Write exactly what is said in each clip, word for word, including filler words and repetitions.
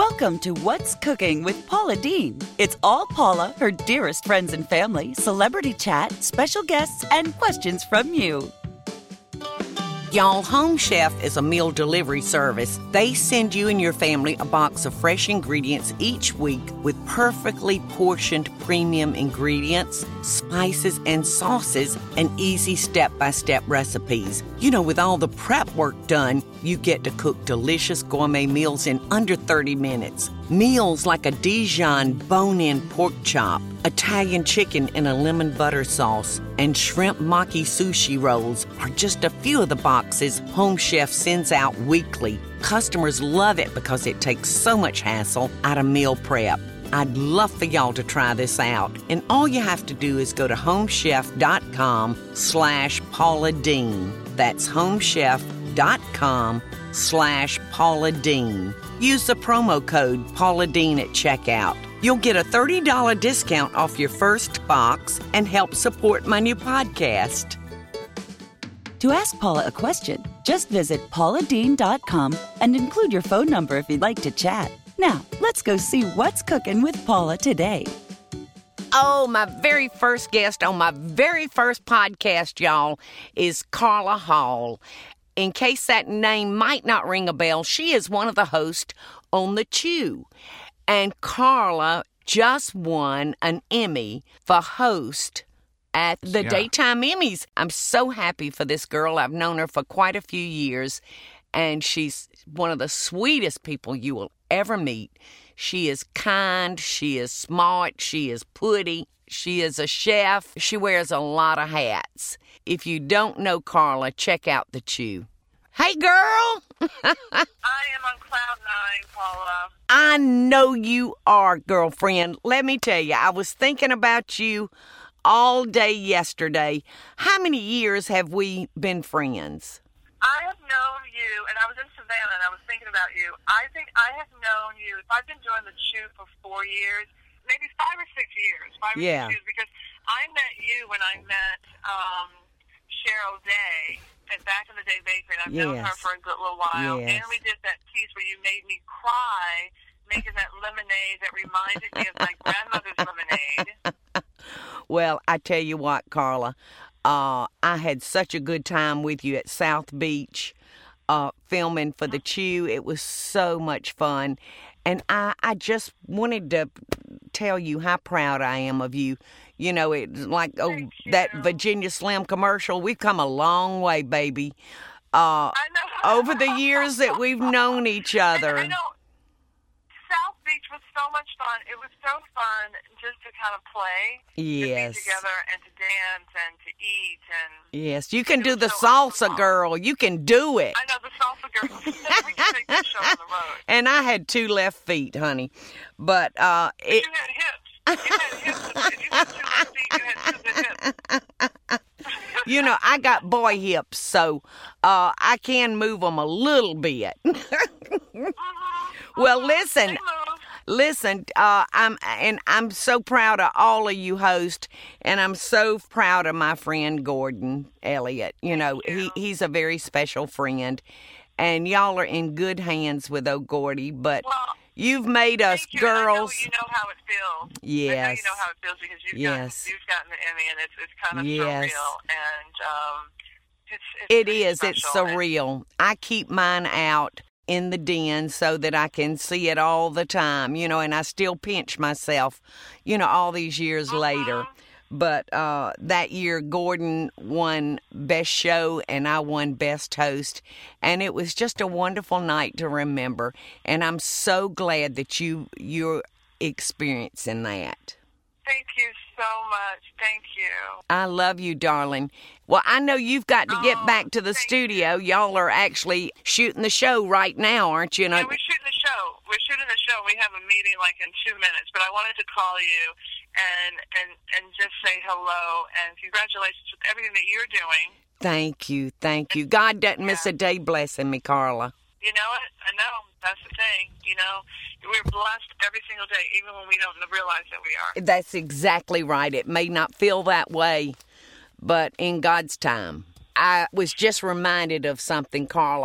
Welcome to What's Cooking with Paula Deen. It's all Paula, her dearest friends and family, celebrity chat, special guests, and questions from you. Y'all, Home Chef is a meal delivery service. They send you and your family a box of fresh ingredients each week with perfectly portioned premium ingredients, spices, and sauces, and easy step-by-step recipes. You know, with all the prep work done, you get to cook delicious gourmet meals in under thirty minutes. Meals like a Dijon bone-in pork chop, Italian chicken in a lemon butter sauce, and shrimp maki sushi rolls are just a few of the boxes Home Chef sends out weekly. Customers love it because it takes so much hassle out of meal prep. I'd love for y'all to try this out. And all you have to do is go to homechef.com slash Paula Deen. That's homechef.com slash Paula Deen. Use the promo code Paula Deen at checkout. You'll get a thirty dollars discount off your first box and help support my new podcast. To ask Paula a question, just visit paula deen dot com and include your phone number if you'd like to chat. Now, let's go see what's cooking with Paula today. Oh, my very first guest on my very first podcast, y'all, is Carla Hall. In case that name might not ring a bell, she is one of the hosts on The Chew. And Carla just won an Emmy for host at the yeah. Daytime Emmys. I'm so happy for this girl. I've known her for quite a few years, and she's one of the sweetest people you will ever meet. She is kind, she is smart, she is pretty, she is a chef. She wears a lot of hats. If you don't know Carla, check out The Chew. Hey, girl! I am on cloud nine, Paula. I know you are, girlfriend. Let me tell you, I was thinking about you all day yesterday. How many years have we been friends? I have known you, and I was in Savannah, and I was thinking about you. I think I have known you, if I've been doing The Chew for four years, maybe five or six years, five yeah. or six years, because I met you when I met um, Cheryl Day at Back in the Day Bakery, and I've yes. known her for a good little while. Yes. And we did that piece where you made me cry, making that lemonade that reminded me of my grandmother's lemonade. Well, I tell you what, Carla, uh, I had such a good time with you at South Beach uh, filming for The Chew. It was so much fun. And I, I just wanted to tell you how proud I am of you. You know, it's like oh, that Virginia Slim commercial. We've come a long way, baby. Uh, I know. Over the years that we've known each other. I know. South Beach was so much fun. It was so fun just to kind of play. Yes. To be together and to dance and to eat. and. Yes, you can it do the so salsa, fun. Girl. You can do it. I know, the salsa girl. We can take this show on the road. And I had two left feet, honey. But, uh... It, you had hips. You had hips. If you had two left feet, you had two good hips. You know, I got boy hips, so uh, I can move them a little bit. mm-hmm. Well, Mm-hmm. listen, listen, uh, I'm and I'm so proud of all of you hosts, and I'm so proud of my friend Gordon Elliott. You know, you. he he's a very special friend, and y'all are in good hands with old Gordy, but well, you've made us you. girls. I know you know how it feels. Yes. I know you know how it feels because you've, yes. gotten, you've gotten the Emmy, and it's, it's kind of yes. surreal. And um, it's, it's it is. It's special. surreal. I keep mine out in the den so that I can see it all the time, you know, and I still pinch myself, you know, all these years mm-hmm. later. But uh, that year, Gordon won Best Show, and I won Best Host. And it was just a wonderful night to remember. And I'm so glad that you, you're experiencing that. Thank you so much. Thank you. I love you, darling. Well, I know you've got to get oh, back to the studio. You. Y'all are actually shooting the show right now, aren't you? Yeah, we're shooting the show. We're shooting the show. We have a meeting like in two minutes, but I wanted to call you and and and just say hello and congratulations with everything that you're doing. Thank you, thank you. God doesn't yeah. miss a day blessing me, Carla. You know it? I know. That's the thing. You know, we're blessed every single day, even when we don't realize that we are. That's exactly right. It may not feel that way, but in God's time. I was just reminded of something, Carla.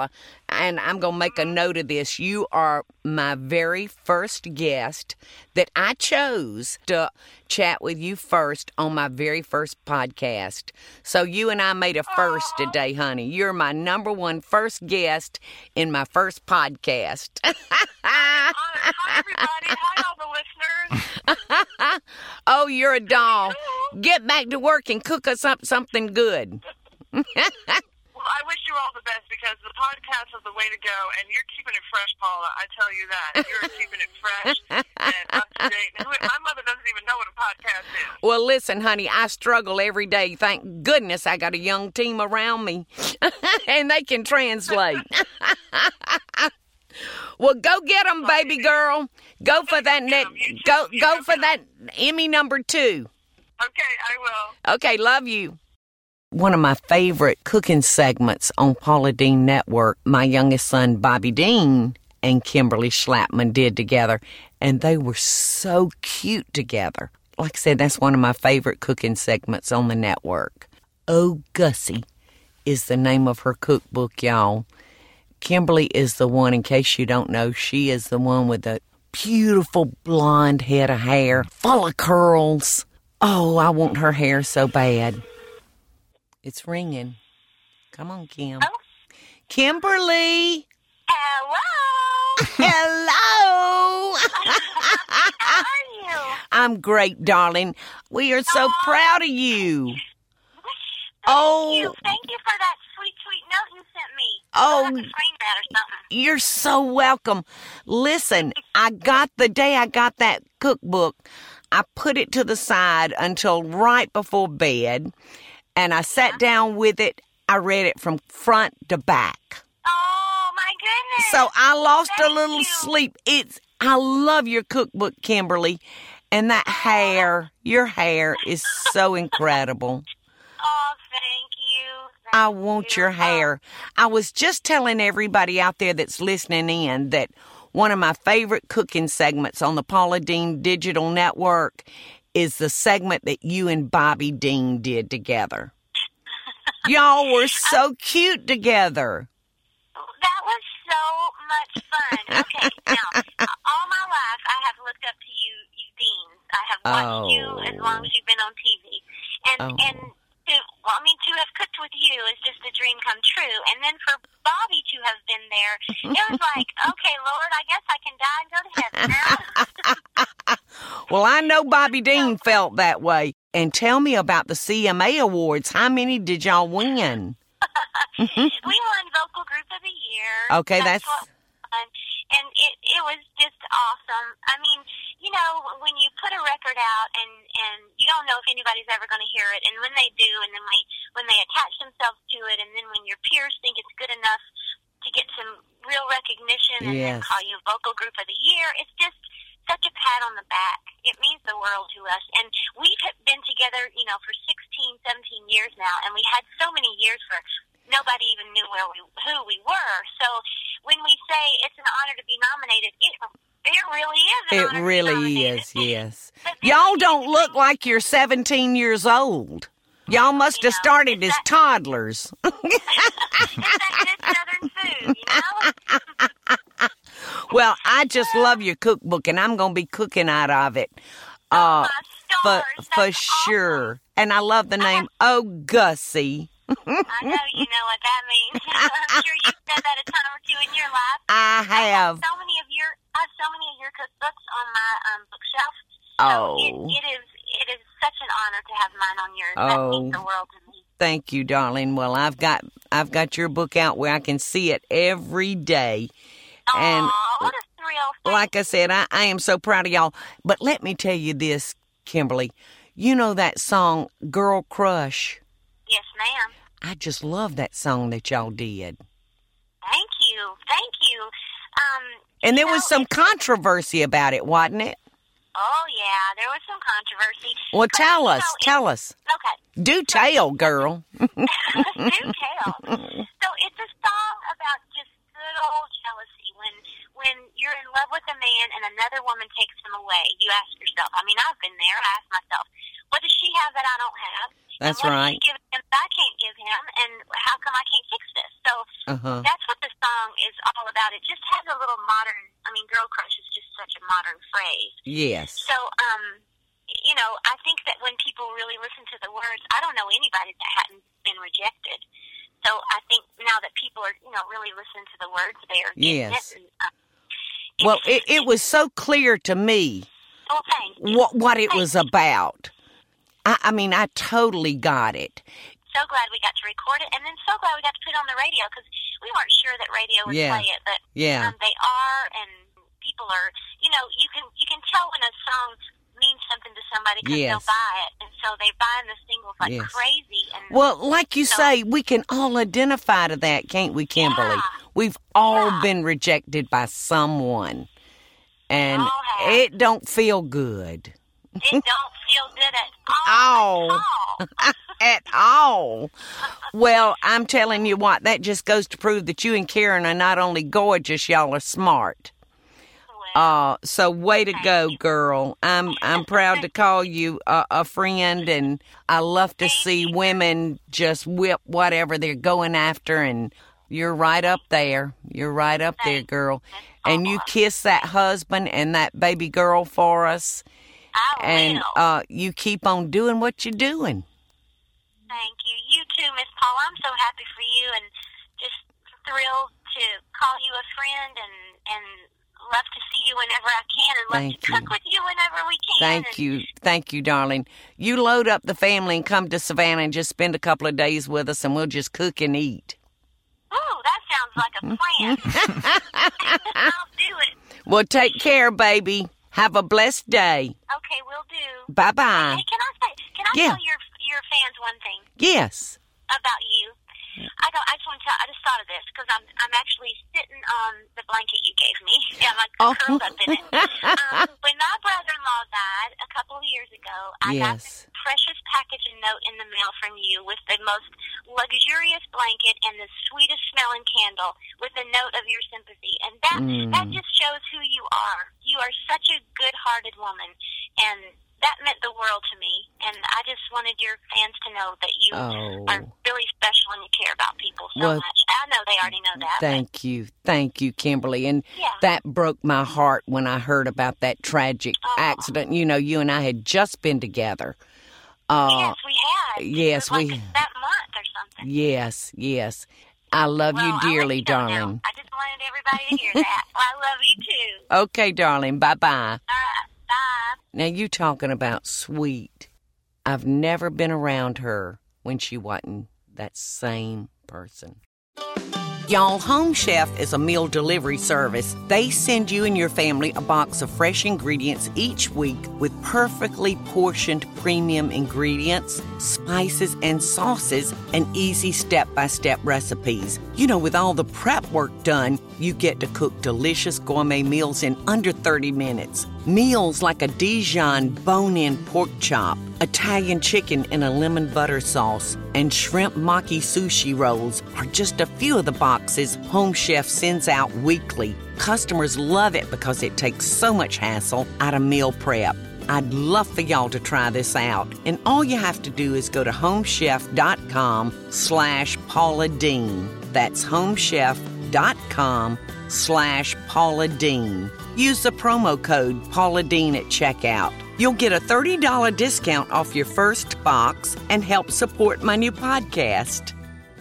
and I'm going to make a note of this. You are my very first guest that I chose to chat with you first on my very first podcast. So you and I made a first today, honey. You're my number one first guest in my first podcast. Hi, everybody. Hi, all the listeners. Oh, you're a doll. Get back to work and cook us up something good. Well, I wish you all the best because the podcast is the way to go, and you're keeping it fresh, Paula. I tell you that. You're keeping it fresh and up to date. And my mother doesn't even know what a podcast is. Well, listen, honey, I struggle every day. Thank goodness I got a young team around me, and they can translate. Well, go get them, baby girl. Go for that net. Go, go for that Emmy number two. Okay, I will. Okay, love you. One of my favorite cooking segments on Paula Deen Network, my youngest son, Bobby Dean, and Kimberly Schlapman did together, and they were so cute together. Like I said, that's one of my favorite cooking segments on the network. Oh, Gussie is the name of her cookbook, y'all. Kimberly is the one, in case you don't know, she is the one with the beautiful blonde head of hair, full of curls. Oh, I want her hair so bad. It's ringing. Come on, Kim. Oh. Kimberly. Hello. Hello. How are you? I'm great, darling. We are so Aww. proud of you. Thank Oh. you. Thank you for that sweet, sweet note you sent me. Oh. I'll have to frame that or something. You're so welcome. Listen, I got the day I got that cookbook, I put it to the side until right before bed, and I sat down with it. I read it from front to back. Oh, my goodness. So I lost Thank a little you. sleep. It's I love your cookbook, Kimberly, and that hair, your hair is so incredible. Oh, thank you. Thank I want you. your hair. I was just telling everybody out there that's listening in that one of my favorite cooking segments on the Paula Deen Digital Network is the segment that you and Bobby Dean did together. Y'all were so cute together. That was so much fun. Okay, now, all my life I have looked up to you, you Dean. I have watched Oh. you as long as you've been on T V. And, Oh. and to, well, I mean, to have cooked with you is just a dream come true. And then for Bobby to have been there, it was like, okay, Lord, I guess I can die and go to heaven now. Well, I know Bobby Dean felt that way. And tell me about the C M A Awards. How many did y'all win? We won Vocal Group of the Year. Okay, that's... what fun. And it, it was just awesome. I mean, you know, when you put a record out and, and you don't know if anybody's ever going to hear it, and when they do, and then they, when they attach themselves to it, and then when your peers think it's good enough to get some real recognition and Yes. then call you Vocal Group of the Year, it's just such a pat on the back. It means the world to us. And we've been together, you know, for sixteen, seventeen years now, and we had so many years where nobody even knew where we, who we were. So when we say it's an honor to be nominated, it, it really is an It honor really to be nominated. is, yes. But this Y'all is- don't look like you're seventeen years old. Y'all must have You know, started is as that- toddlers. It's that good Southern food, you know? Well, I just love your cookbook, and I'm going to be cooking out of it. Uh, My for stars, for that's sure. And I love the name, Oh, Gussie. awesome. I know you know what that means. I'm sure you've said that a time or two in your life. I have. so many of your I have so many of your cookbooks on my um, bookshelf. So Oh. it, it is it is such an honor to have mine on yours. Oh. That means the world to me. Thank you, darling. Well, I've got I've got your book out where I can see it every day. And Aw, what a thrill! Thank like I said, I, I am so proud of y'all. But let me tell you this, Kimberly. You know that song, Girl Crush? Yes, ma'am. I just love that song that y'all did. Thank you. Thank you. Um, And you there was know, some it's- controversy about it, wasn't it? Oh, yeah, there was some controversy. Well, But, tell you us. know, Tell us. it's- Okay. Do tell, girl. Do tell. So it's a song about just good old jealousy. When when you're in love with a man and another woman takes him away, you ask yourself, I mean, I've been there, I ask myself, what does she have that I don't have? That's and what right. does she give him that I can't give him? And how come I can't fix this? So Uh-huh. that's what the song is all about, it just has a little modern, I mean, girl crush is just such a modern phrase. Yes. So, um, you know, I think that when people really listen to the words, I don't know anybody that hadn't been rejected. So I think now that people are, you know, really listening to the words, they are getting yes. it. And, uh, well, it, it was so clear to me oh, thank you. what, what it thank was you. about. I, I mean, I totally got it. So glad we got to record it, and then so glad we got to put it on the radio, because we weren't sure that radio would Yeah. play it, but Yeah. um, they are, and people are, you know, you can you can tell when a song means something to somebody because Yes. they'll buy it, and so they're buying the singles like Yes. crazy. And Well, like you so, say, we can all identify to that, can't we, Kimberly? Yeah. We've all Yeah. been rejected by someone, and all have. it don't feel good. It don't feel good at all. Oh. At all. At all. Well, I'm telling you what, that just goes to prove that you and Karen are not only gorgeous, y'all are smart. Well, Uh, so way to go, girl. I'm I'm proud to call you a, a friend, and I love to see women just whip whatever they're going after, and you're right up there. You're right up there, girl. And you kiss that husband and that baby girl for us, I and will. uh, you keep on doing what you're doing. Thank you. You too, Miss Paula. I'm so happy for you, and just thrilled to call you a friend, and and love to see you whenever I can, and love Thank to you. cook with you whenever we can. Thank and, you. Thank you, darling. You load up the family and come to Savannah and just spend a couple of days with us, and we'll just cook and eat. Ooh, that sounds like a plan. I'll do it. Well, take care, baby. Have a blessed day. Okay, we'll do. Bye-bye. Hey, can I say? Can I Yeah. tell your your fans one thing Yes. about you? I don't. I just want to tell. I just thought of this because I'm I'm actually sitting on the blanket you gave me. Yeah, I'm like Oh. curled up in it. Um, when my brother-in-law died a couple of years ago, I got Yes. this precious package and note in the mail from you with the most luxurious blanket and the sweetest smelling candle with a note of your sympathy, and that Mm. that just shows who you are. You are such a good-hearted woman, and that meant the world to me. And I just wanted your fans to know that you Oh. are really special and you care about people so Well, much. I know they already know that. Thank you. Thank you, Kimberly. And Yeah. that broke my heart when I heard about that tragic Oh. accident. You know, you and I had just been together. But Uh, yes, we had. yes, it was like we- that month or something. yes, yes. I love Well, you I'll dearly, let you know now. darling. I just wanted everybody to hear that. Well, I love you too. Okay, darling. Bye-bye. All right. Bye. Now, you talking about sweet. I've never been around her when she wasn't that same person. Y'all, Home Chef is a meal delivery service. They send you and your family a box of fresh ingredients each week with perfectly portioned premium ingredients, spices, and sauces, and easy step-by-step recipes. You know, with all the prep work done, you get to cook delicious gourmet meals in under thirty minutes. Meals like a Dijon bone-in pork chop, Italian chicken in a lemon butter sauce, and shrimp maki sushi rolls are just a few of the boxes Home Chef sends out weekly. Customers love it because it takes so much hassle out of meal prep. I'd love for y'all to try this out. And all you have to do is go to homechef.com slash Paula Deen. That's homechef.com slash Paula Deen. Use the promo code Paula Deen at checkout. You'll get a thirty dollars discount off your first box and help support my new podcast.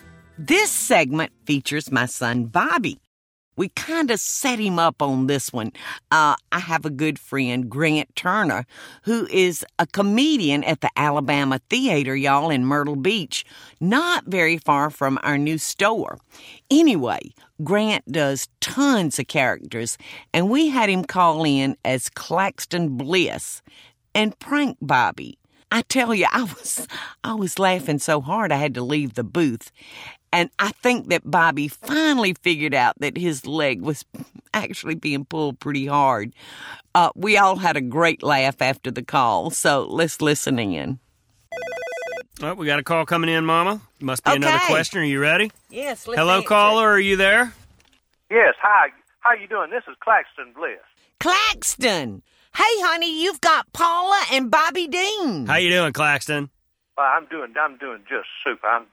This segment features my son, Bobby. We kind of set him up on this one. Uh, I have a good friend, Grant Turner, who is a comedian at the Alabama Theater, y'all, in Myrtle Beach, not very far from our new store. Anyway, Grant does tons of characters, and we had him call in as Claxton Bliss and prank Bobby. I tell you, I was I was laughing so hard I had to leave the booth. And I think that Bobby finally figured out that his leg was actually being pulled pretty hard. Uh, we all had a great laugh after the call, so let's listen in. Oh, we got a call coming in, Mama. Must be Okay. another question. Are you ready? Yes, let's Hello, answer. caller. Are you there? Yes, hi. How you doing? This is Claxton Bliss. Claxton! Hey, honey, you've got Paula and Bobby Deen. How you doing, Claxton? Well, I'm doing. I'm doing just super. I'm doing.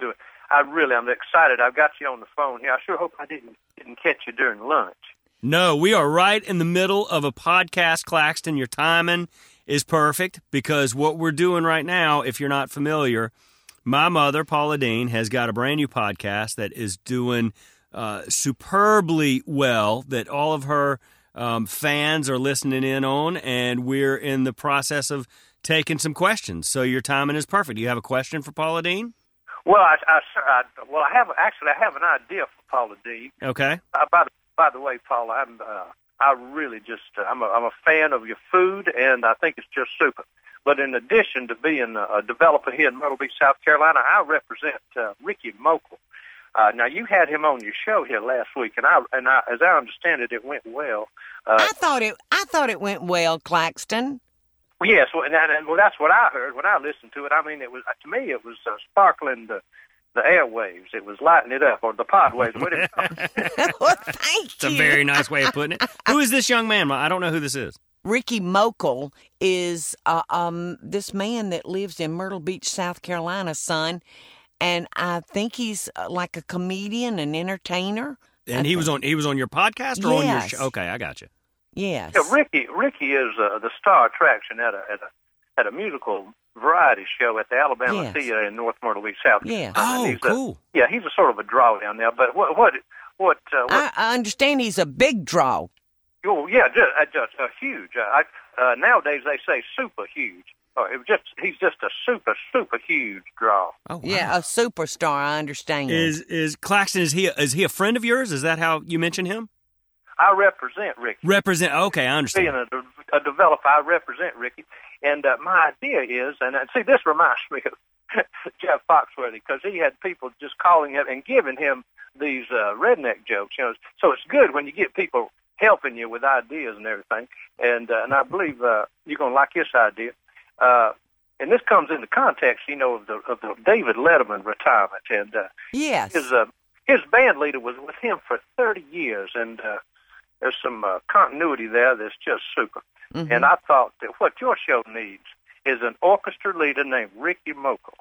I really am excited. I've got you on the phone here. I sure hope I didn't didn't catch you during lunch. No, we are right in the middle of a podcast, Claxton. Your timing is perfect because what we're doing right now, if you're not familiar, my mother, Paula Deen, has got a brand new podcast that is doing uh, superbly well, that all of her um, fans are listening in on, and we're in the process of taking some questions. So your timing is perfect. Do you have a question for Paula Deen? Well, I, I, I well, I have actually I have an idea for Paula Deen. Okay. Uh, by the by the way, Paula, I'm uh, I really just uh, I'm a I'm a fan of your food, and I think it's just super. But in addition to being a, a developer here in Myrtle Beach, South Carolina, I represent uh, Ricky Mokel. Uh, now you had him on your show here last week, and I and I, as I understand it, it went well. Uh, I thought it. I thought it went well, Claxton. Yes, well, and, and well, that's what I heard when I listened to it. I mean, it was to me, it was uh, sparkling the the airwaves. It was lighting it up, or the pod waves. What it Well, thank It's you. a very nice way of putting it. Who is this young man? I don't know who this is. Ricky Mokel is uh, um this man that lives in Myrtle Beach, South Carolina, son, and I think he's uh, like a comedian, an entertainer. And I he was on he was on your podcast or on your Yes. show? Okay, I got you. Yes. Yeah, Ricky Ricky is uh, the star attraction at a at a at a musical variety show at the Alabama Yes. Theater in North Myrtle Beach, South Yeah. Carolina. Oh, He's a- cool. yeah, he's a sort of a draw down there. But what what what? Uh, what I, I understand he's a big draw. oh, yeah, just, uh, just uh, huge. Uh, I, uh, nowadays they say super huge. Uh, it was just he's just a super super huge draw. Oh, wow. Yeah, a superstar. I understand. Is is Claxton? Is he is he a friend of yours? Is that how you mentioned him? I represent Ricky. Represent. Okay, I understand. Being a, de- a developer, I represent Ricky. And uh, my idea is, and uh, see, this reminds me of Jeff Foxworthy, because he had people just calling him and giving him these uh, redneck jokes. You know, so it's good when you get people helping you with ideas and everything. And uh, and I believe uh, you're going to like this idea. Uh, and this comes into context, you know, of the of the David Letterman retirement. And uh, Yes. his uh, his band leader was with him for thirty years, and uh, there's some uh, continuity there that's just super. Mhm. And I thought that what your show needs is an orchestra leader named Ricky Mokel.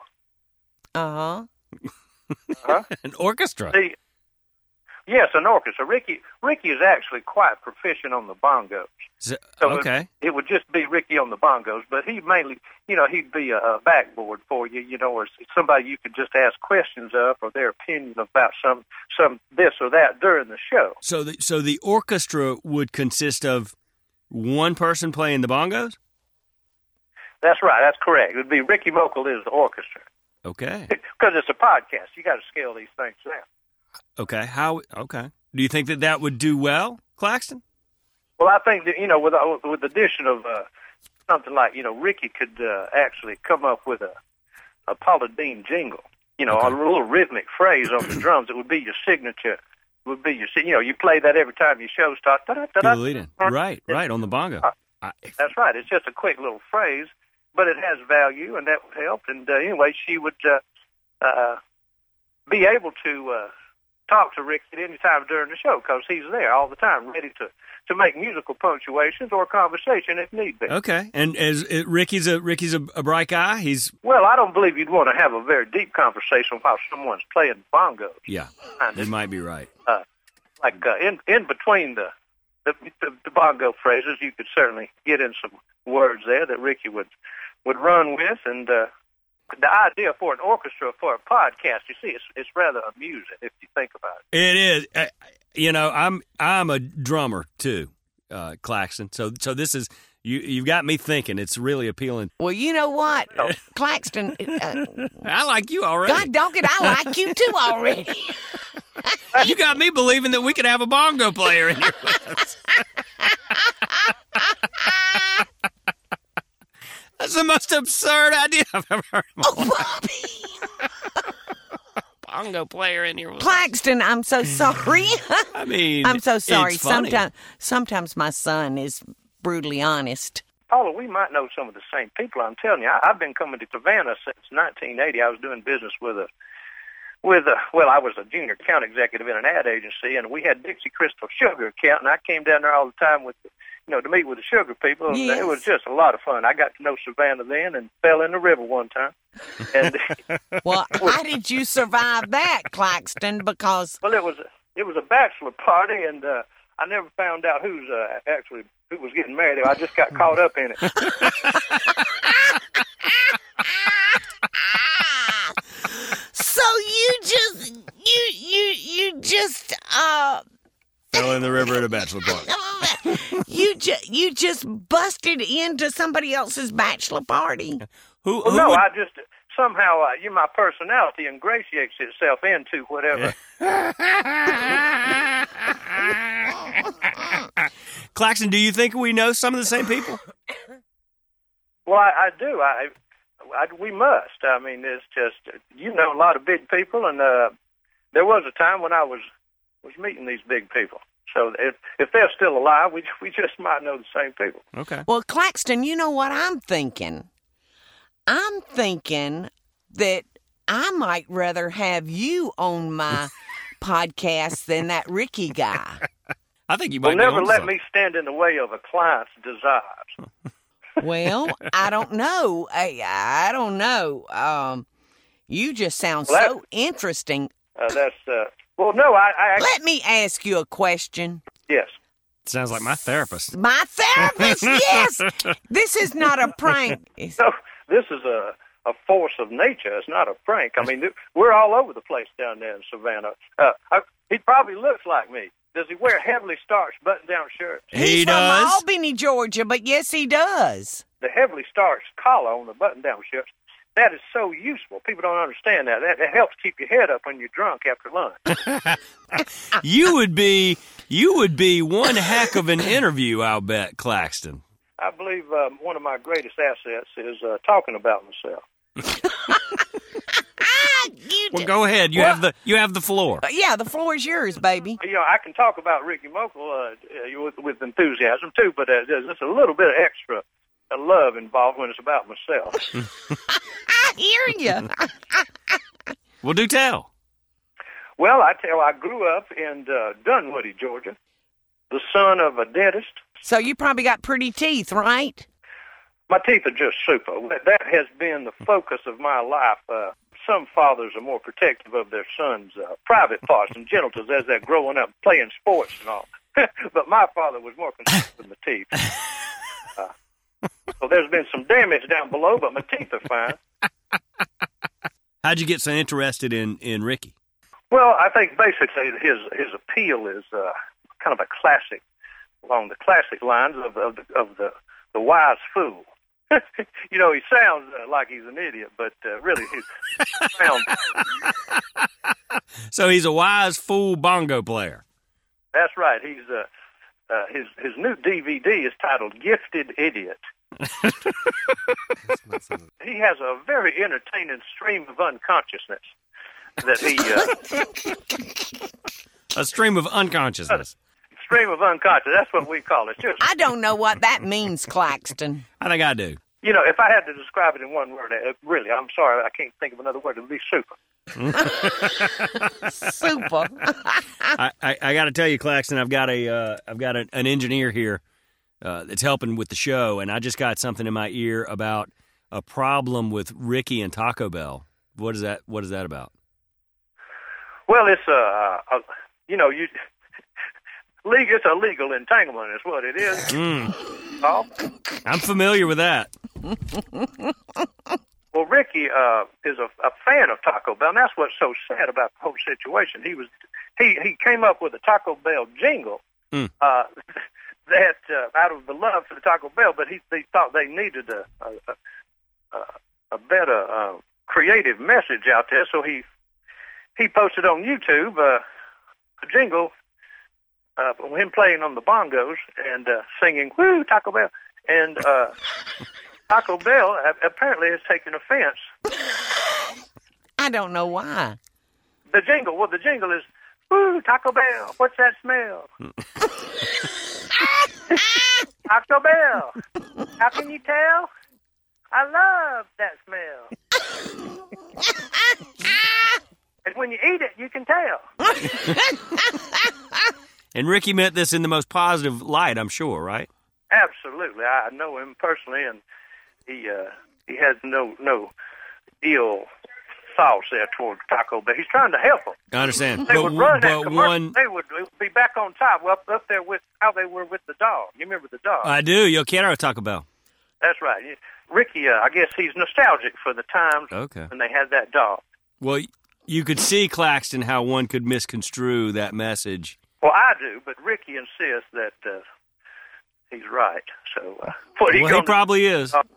Uh huh. Huh? An orchestra. See, yes, an orchestra. Ricky Ricky is actually quite proficient on the bongos. So- So okay. It, it would just be Ricky on the bongos, but he mainly, you know, he'd be a, a backboard for you, you know, or somebody you could just ask questions of or their opinion about some some this or that during the show. So the so the orchestra would consist of one person playing the bongos. That's right. That's correct. It would be Ricky Mokel is the orchestra. Okay. Because it's a podcast. You got to scale these things down. Okay. How? Okay. Do you think that that would do well, Claxton? Well, I think that, you know, with with the addition of uh, something like, you know, Ricky could uh, actually come up with a, a Paula Deen jingle, you know, Okay. a little rhythmic phrase on the drums. It would be your signature. Would be your, you know, you play that every time your show starts. Do the lead in. Right. Right on the bongo. I, That's right. It's just a quick little phrase, but it has value, and that would help. And uh, anyway, she would uh, uh, be able to uh, talk to Rick at any time during the show because he's there all the time, ready to, to make musical punctuations or conversation if need be. okay. And as it, Ricky's a Ricky's a, a bright guy. He's Well, I don't believe you'd want to have a very deep conversation while someone's playing bongos. yeah. Kind You of, might be right. uh, like uh, in in between the the, the the bongo phrases, you could certainly get in some words there that Ricky would would run with. And uh, the idea for an orchestra for a podcast, you see, it's it's rather amusing if you think about it. It is. Uh, you know, I'm I'm a drummer too, uh, Claxton. So so this is you. You've got me thinking. It's really appealing. Well, you know what, Claxton. Uh, I like you already. God dog it, I like you too already. You got me believing that we could have a bongo player in here with us. That's the most absurd idea I've ever heard. Oh, Bobby. Bongo player in here with us. Claxton, I'm so sorry. I mean, I'm so sorry. it's funny. Sometimes, sometimes my son is brutally honest. Paula, we might know some of the same people. I'm telling you, I, I've been coming to Savannah since nineteen eighty. I was doing business with a With a, well, I was a junior account executive in an ad agency, and we had Dixie Crystal Sugar account, and I came down there all the time with the you know, to meet with the sugar people. Yes. It was just a lot of fun. I got to know Savannah then and fell in the river one time. And Well, how did you survive that, Claxton? Because well, it was it was a bachelor party, and uh, I never found out who's uh, actually who was getting married. I just got caught up in it. so you just you you you just uh. Fell in the river at a bachelor party. you just you just busted into somebody else's bachelor party. Who? Well, who no, would- I just somehow uh, you my personality ingratiates itself into whatever. Claxton, do you think we know some of the same people? Well, I, I do. I, I we must. I mean, it's just you know a lot of big people, and uh, there was a time when I was was meeting these big people. So if if they're still alive, we we just might know the same people. Okay. Well, Claxton, you know what I'm thinking? I'm thinking that I might rather have you on my podcast than that Ricky guy. I think you might Well, be never onto let something. me stand in the way of a client's desires. Well, I don't know. I, I don't know. Um, you just sound Well, so interesting. Uh, that's uh, well, no, I, I Let me ask you a question. yes. Sounds like my therapist. My therapist, yes. This is not a prank. It's- No, this is a a force of nature. It's not a prank. I mean, we're all over the place down there in Savannah. Uh, I, he probably looks like me. Does he wear heavily starched button-down shirts? He He's does. from Albany, Georgia, but yes, he does. The heavily starched collar on the button-down shirts, that is so useful. People don't understand that. That, that helps keep your head up when you're drunk after lunch. You would be you would be one heck of an interview, I'll bet, Claxton. I believe um, one of my greatest assets is uh, talking about myself. Ah, you Well, d- go ahead. You have the you have the floor. Uh, yeah, the floor is yours, baby. You know, I can talk about Ricky Mokel uh, uh, with, with enthusiasm, too, but uh, there's just a little bit of extra uh, love involved when it's about myself. I hear you. Well, do tell. Well, I tell you, I grew up in uh, Dunwoody, Georgia, the son of a dentist. So you probably got pretty teeth, right? My teeth are just super. That has been the focus of my life. Uh, some fathers are more protective of their sons' uh, private parts and genitals as they're growing up, playing sports and all. But my father was more concerned with my teeth. Uh, so there's been some damage down below, but my teeth are fine. How'd you get so interested in, in Ricky? Well, I think basically his his appeal is uh, kind of a classic, along the classic lines of, of, the, of the, the wise fool. You know, he sounds uh, like he's an idiot, but uh, really he sounds. So he's a wise fool bongo player. That's right. He's uh, uh, his his new D V D is titled "Gifted Idiot." He has a very entertaining stream of unconsciousness that he uh, A stream of unconsciousness. stream of unconscious. That's what we call it. Just I don't know what that means, Claxton. I think I do. you know, if I had to describe it in one word, uh, really, I'm sorry, I can't think of another word. It would be super. Super. I, I, I got to tell you, Claxton, I've got a uh, I've got a, an engineer here uh, that's helping with the show, and I just got something in my ear about a problem with Ricky and Taco Bell. What is that? What is that about? Well, it's a, uh, you know, you legal. It's a legal entanglement, is what it is. Mm, Oh. I'm familiar with that. Well, Ricky uh, is a, a fan of Taco Bell, and that's what's so sad about the whole situation. He was he he came up with a Taco Bell jingle Mm. uh, that uh, out of the love for the Taco Bell, but he they thought they needed a a, a, a better uh, creative message out there, so he he posted on YouTube uh, a jingle uh, of him playing on the bongos and uh, singing "Woo Taco Bell," and uh, Taco Bell apparently has taken offense. I don't know why. The jingle, well, the jingle is, "Woo, Taco Bell, what's that smell?" Taco Bell, how can you tell? I love that smell. And when you eat it, you can tell. And Ricky meant this in the most positive light, I'm sure, right? absolutely. I know him personally, and he uh, he has no no ill thoughts there toward Taco Bell. He's trying to help them. I understand. They but would run that but commercial. one, They would be back on top, up up there with how they were with the dog. You remember the dog? I do. Yo quiero Taco Bell. That's right. Ricky, uh, I guess he's nostalgic for the times Okay. when they had that dog. Well, you could see, Claxton, how one could misconstrue that message. Well, I do, but Ricky insists that uh, he's right. So, uh, what are you Well, he gonna, probably is. Uh,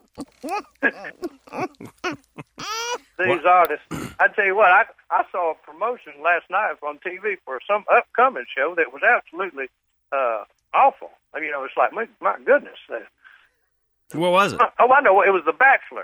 these artists, I tell you what, I I saw a promotion last night on T V for some upcoming show that was absolutely uh, awful. I mean, you know, it's like, my, my goodness. Uh, What was it? oh, I know. It was The Bachelor.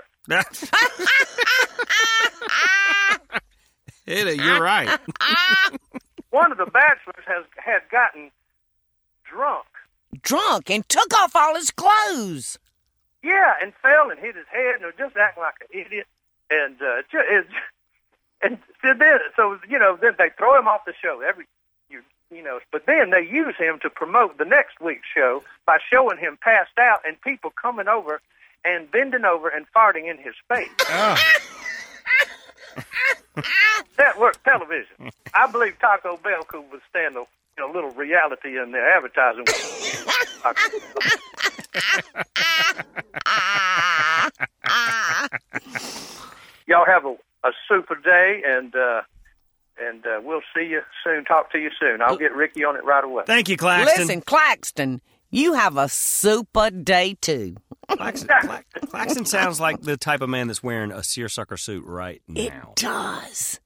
Hit it. You're right. One of the bachelors has had gotten drunk. Drunk and took off all his clothes. Yeah, and fell and hit his head and was just acting like an idiot. And uh, ju- it, and so then, so you know, then they throw him off the show every, you you know. But then they use him to promote the next week's show by showing him passed out and people coming over and bending over and farting in his face. Oh. That worked television. I believe Taco Bell could withstand a you know, little reality in their advertising. Y'all have a, a super day, and uh, and uh, we'll see you soon. Talk to you soon. I'll get Ricky on it right away. Thank you, Claxton. Listen, Claxton, you have a super day, too. Claxton, Cla- Claxton sounds like the type of man that's wearing a seersucker suit right now. It does.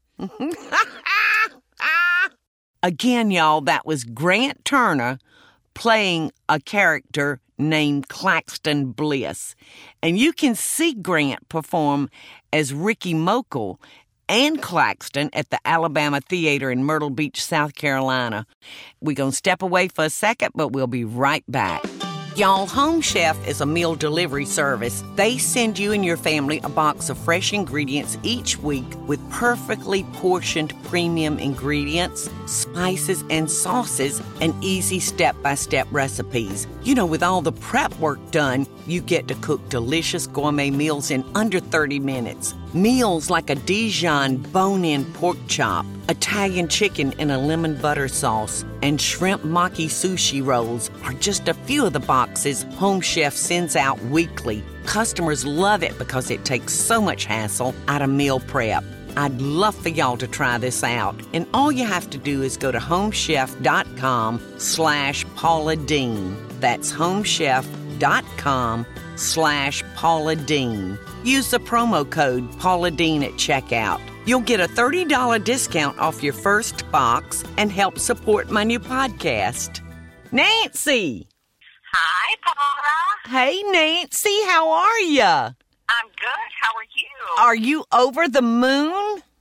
Again, y'all, that was Grant Turner playing a character named Claxton Bliss. And you can see Grant perform as Ricky Mokel and Claxton at the Alabama Theater in Myrtle Beach, South Carolina. We're going to step away for a second, but we'll be right back. Y'all, Home Chef is a meal delivery service. They send you and your family a box of fresh ingredients each week with perfectly portioned premium ingredients, spices, and sauces, and easy step-by-step recipes. You know, with all the prep work done, you get to cook delicious gourmet meals in under thirty minutes. Meals like a Dijon bone-in pork chop, Italian chicken in a lemon butter sauce, and shrimp maki sushi rolls are just a few of the boxes Home Chef sends out weekly. Customers love it because it takes so much hassle out of meal prep. I'd love for y'all to try this out. And all you have to do is go to homechef.com slash Paula Deen. That's homechef.com slash Paula Deen. Use the promo code Paula Deen at checkout. You'll get a thirty dollars discount off your first box and help support my new podcast. Nancy! Hi, Paula. Hey, Nancy, how are ya? I'm good. How are you? Are you over the moon?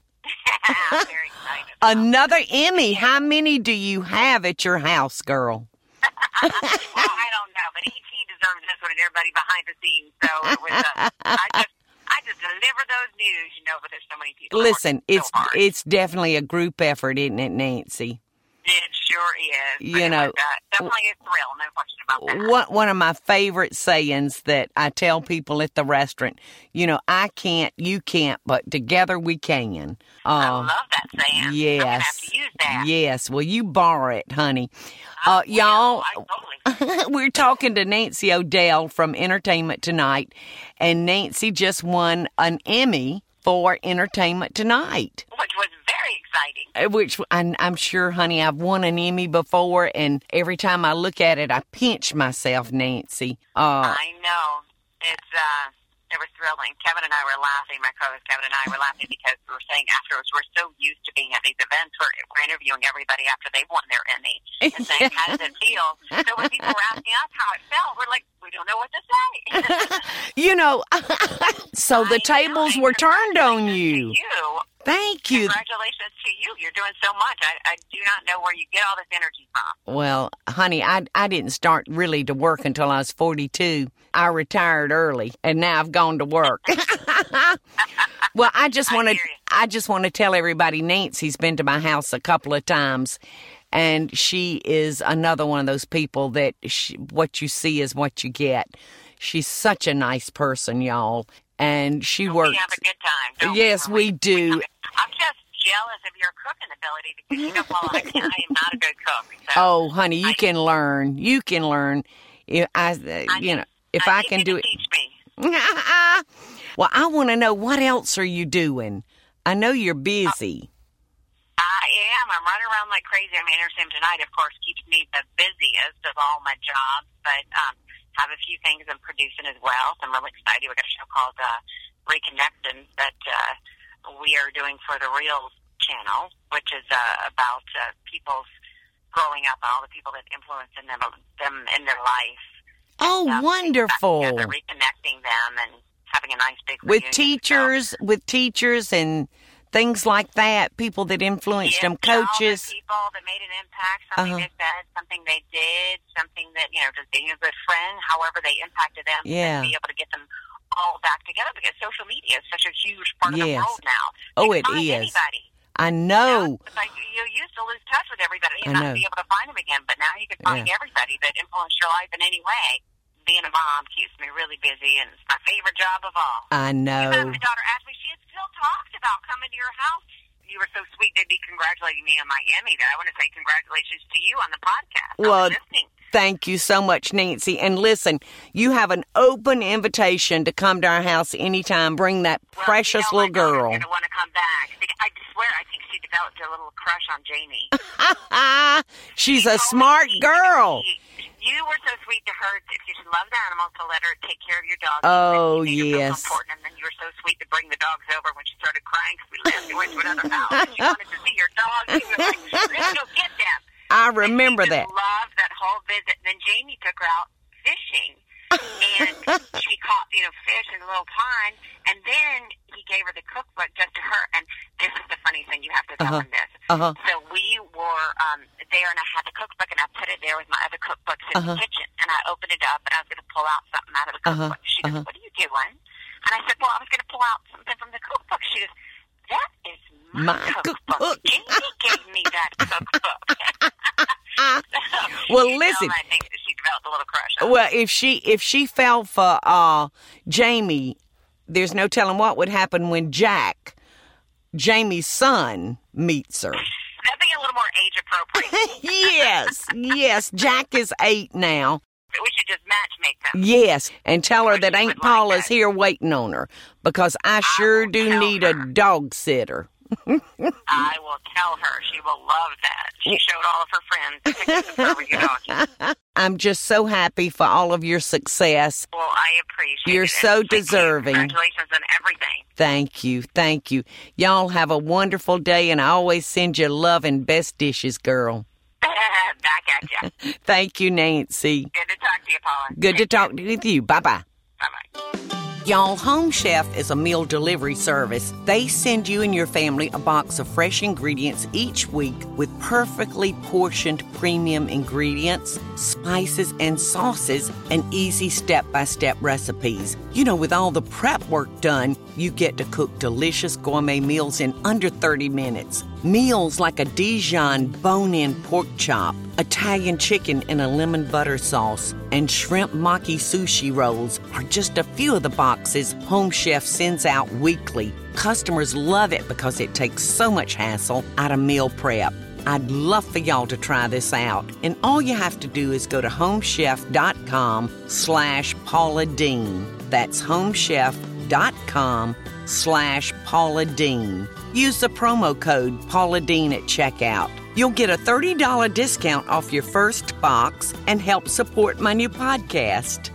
I'm very excited. Another Emmy. How many do you have at your house, girl? Well, I don't know, but he, he deserves this one and everybody behind the scenes. So it was, uh, I just, I just deliver those news, you know, but there's so many people. Listen, working it's so hard. it's definitely a group effort, isn't it, Nancy? It sure is. You It know, was, uh, definitely a thrill, no question about that. One, one of my favorite sayings that I tell people at the restaurant, you know, I can't, you can't, but together we can. Uh, I love that saying. Yes. I'm gonna have to use that. Yes. Well, you borrow it, honey. I Uh, will. y'all, I totally. we're talking to Nancy O'Dell from Entertainment Tonight, and Nancy just won an Emmy for Entertainment Tonight. Which was very exciting. Uh, Which I'm, I'm sure, honey, I've won an Emmy before, and every time I look at it, I pinch myself, Nancy. Uh, I know. It's, uh, it was thrilling. Kevin and I were laughing. My co-host Kevin and I were laughing because we were saying afterwards we're so used to being at these events where we're interviewing everybody after they've won their Emmy and saying, how does it feel? So when people were asking us how it felt, we're like, we don't know what to say. you know, so the I tables know. were turned on you. Congratulations to you. Thank you. Congratulations to you. You're doing so much. I, I do not know where you get all this energy from. Well, honey, I, I didn't start really to work until I was forty-two. I retired early, and now I've gone to work. Well, I just I want to hear you. I just want to tell everybody Nancy's been to my house a couple of times, And she is another one of those people that she, what you see is what you get. She's such a nice person, y'all. And she so works. We have a good time. Don't yes, we, we do. We I'm just jealous of your cooking ability because, you know, Paula, I, I am not a good cook. So oh, honey, you I, can learn. You can learn. If I, uh, I you know, if I, I can do it. Teach me. Well, I want to know, what else are you doing? I know you're busy. I am. I'm running around like crazy. I mean, Entertainment Tonight, of course, keeps me the busiest of all my jobs, but um, have a few things I'm producing as well. So I'm really excited. We've got a show called uh, Reconnecting that uh, we are doing for the Reels channel, which is uh, about uh, people's growing up, all the people that influence in them, them in their life. Oh, and, um, wonderful. Together, reconnecting them and having a nice big with reunion. teachers, So, with teachers and things like that, people that influenced yeah, them, coaches. All the people that made an impact, something Uh-huh. they said, something they did, something that, you know, just being a good friend, however they impacted them, Yeah. and be able to get them all back together because social media is such a huge part of the Yes. world now. Oh, You it can find is. Anybody. I You know. know, it's like you used to lose touch with everybody I and not know. be able to find them again, but now you can find Yeah. everybody that influenced your life in any way. Being a mom keeps me really busy, and it's my favorite job of all. I know. My daughter asked me, she had still talked about coming to your house. You were so sweet to be congratulating me on my Emmy that I want to say congratulations to you on the podcast. I Well, was listening. Thank you so much, Nancy. And listen, you have an open invitation to come to our house anytime. Bring that Well, precious you know, little girl. I'm going to want to come back. I swear, I think she developed a little crush on Jamie. She's She a told smart me girl. she- You were so sweet to her. She just loved animals, to let her take care of your dog. Oh, You made her feel yes. so important, and then you were so sweet to bring the dogs over when she started crying because we left and went to another house. And she wanted to see your dogs. You were like, let's go get them. I remember and she that. just loved that whole visit. And then Jamie took her out fishing, and she caught, you know, fish in a little pond. And then he gave her the cookbook just to her. And this is the funny thing. You have to tell Uh-huh. him this. Uh-huh. So we were um, there, and I had the cookbook, and I put it there with my other cookbooks in Uh-huh. the kitchen. And I opened it up, and I was going to pull out something out of the Uh-huh. cookbook. She goes, Uh-huh. what are you doing? And I said, well, I was going to pull out something from the cookbook. She goes, that is my, My cookbook. cookbook. Jamie gave me that cookbook. Well, You know, listen. I think that she developed a little crush on Well, if she if she fell for uh, Jamie, there's no telling what would happen when Jack, Jamie's son, meets her. That'd be a little more age appropriate. Yes, yes. Jack is eight now. We should just match make them. Yes, and tell her that She Aunt would like Paula's that. here waiting on her because I sure will do tell need her. a dog sitter. I will tell her. She will love that. She showed all of her friends pictures of her with your dog. I'm just so happy for all of your success. Well, I appreciate You're it. so Thank you. deserving. Congratulations on everything. Thank you, thank you. Y'all have a wonderful day, and I always send you love and best dishes, girl. Back at you. Thank you, Nancy. Good to talk to you, Paula. Good to Take care. talk with you. Bye-bye. Bye-bye. Y'all, Home Chef is a meal delivery service. They send you and your family a box of fresh ingredients each week with perfectly portioned premium ingredients, spices, and sauces, and easy step-by-step recipes. You know, with all the prep work done, you get to cook delicious gourmet meals in under thirty minutes. Meals like a Dijon bone-in pork chop, Italian chicken in a lemon butter sauce, and shrimp maki sushi rolls are just a few of the boxes Home Chef sends out weekly. Customers love it because it takes so much hassle out of meal prep. I'd love for y'all to try this out. And all you have to do is go to homechef.com slash Paula Deen. That's homechef.com slash Paula Deen. Use the promo code Paula Deen at checkout. You'll get a thirty dollars discount off your first box and help support my new podcast.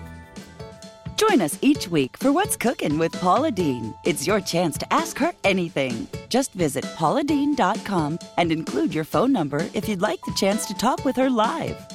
Join us each week for What's Cooking with Paula Deen. It's your chance to ask her anything. Just visit paula deen dot com and include your phone number if you'd like the chance to talk with her live.